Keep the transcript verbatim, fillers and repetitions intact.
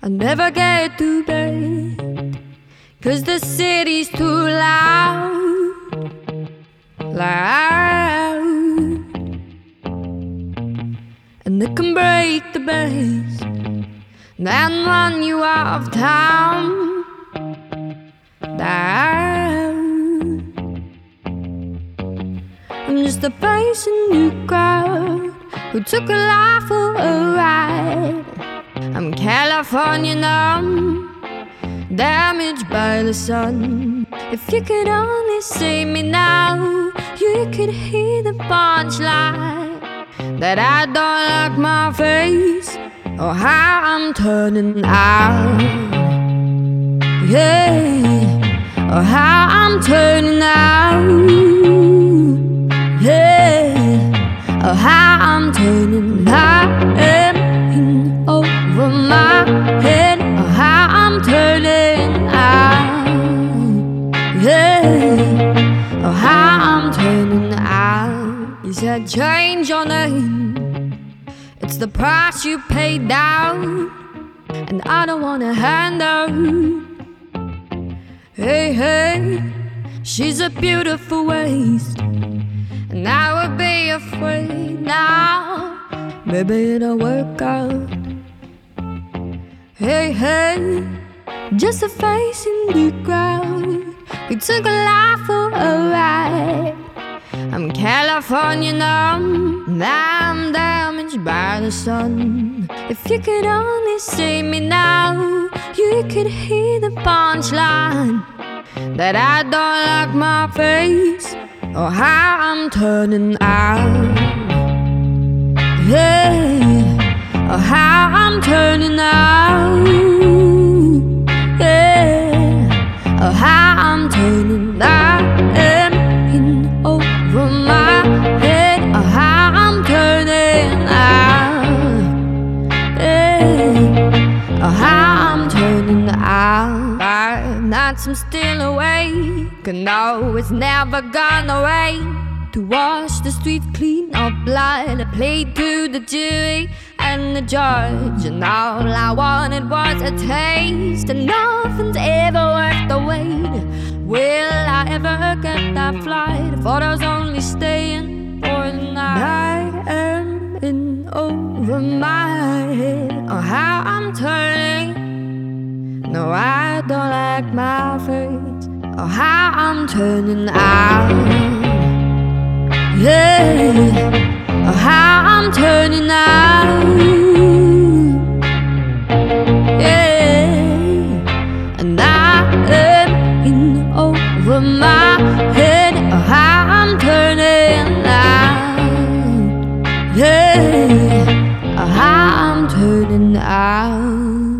never get to bed, 'cause the city's too loud, loud. And it can break the base, then run you out of town, down. I'm just a face in the crowd who took a life for a ride. I'm California numb, damaged by the sun. If you could only see me now, you could hear the punchline, that I don't like my face or how I'm turning out. Yeah, or how I'm turning out. Yeah, or how I'm turning out. In over my head, or how I'm turning out. Yeah, or how I'm turning out. You said change your name, it's the price you pay down, and I don't wanna hand out. Hey, hey, she's a beautiful waste, and I would be afraid now, maybe it'll work out. Hey, hey, just a face in the crowd, we took a life for a ride. I'm California numb, and I'm damaged by the sun. If you could only see me now, you could hear the punchline, that I don't like my face or how I'm turning out. Yeah, or how I'm turning out. Yeah, or how I'm turning out. And in over my head, or how I'm turning out. Yeah, or how I'm turning out. Five nights I'm still awake, and no, it's never gonna rain to wash the streets clean of blood. I played to the jury and the judge, and all I wanted was a taste, and nothing's ever worth the wait. Will I ever get that flight? I thought I was only staying for the night. I am in over my head, or how I'm turning. No, I don't like my face or how I'm turning out. Yeah, or how I'm turning out. Yeah, and I am in over my head, or how I'm turning out. Yeah, or how I'm turning out.